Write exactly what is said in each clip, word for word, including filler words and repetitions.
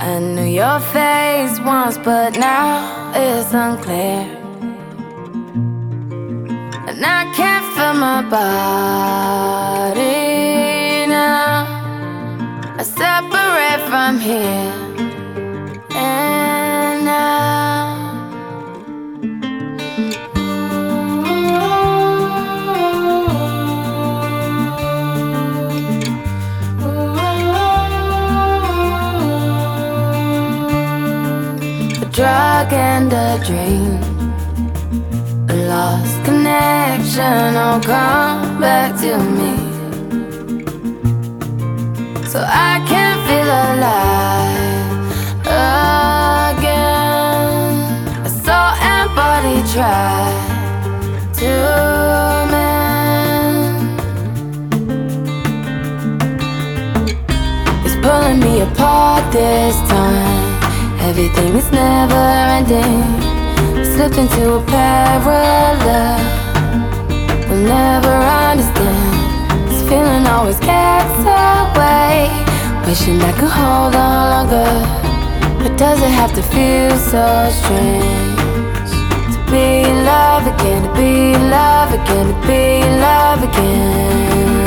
I knew your face once, but now it's unclear. And I can't feel my body now. I separate from here and now. A drug and a dream, a lost connection, all come back to me, so I can feel alive again. A soul and body try to mend. It's pulling me apart this time. Everything is never ending. Slipped into a parallel we'll never understand. This feeling always gets away. Wishing I could hold on longer, but does it have to feel so strange? To be in love again, to be in love again, to be in love again.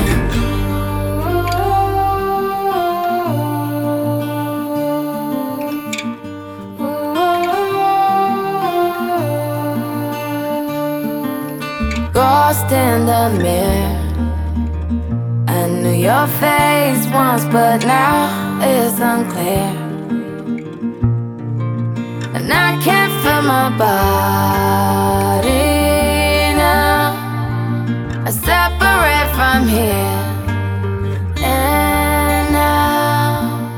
Lost in the mirror, I knew your face once, but now it's unclear. And I can't feel my body now. I separate from here and now.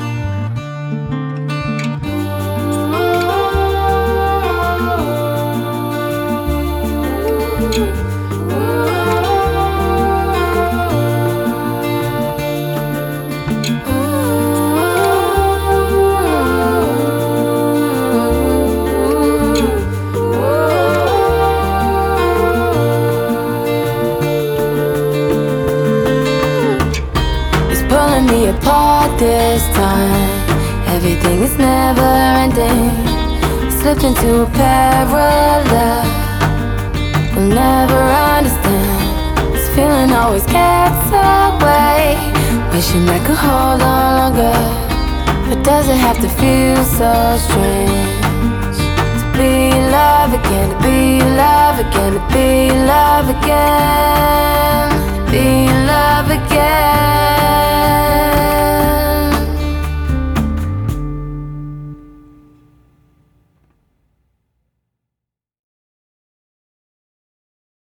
Me apart this time. Everything is never ending. Slipped into a parallel we'll never understand. This feeling always gets away. Wishing I could hold on longer, but does it have to feel so strange? To be in love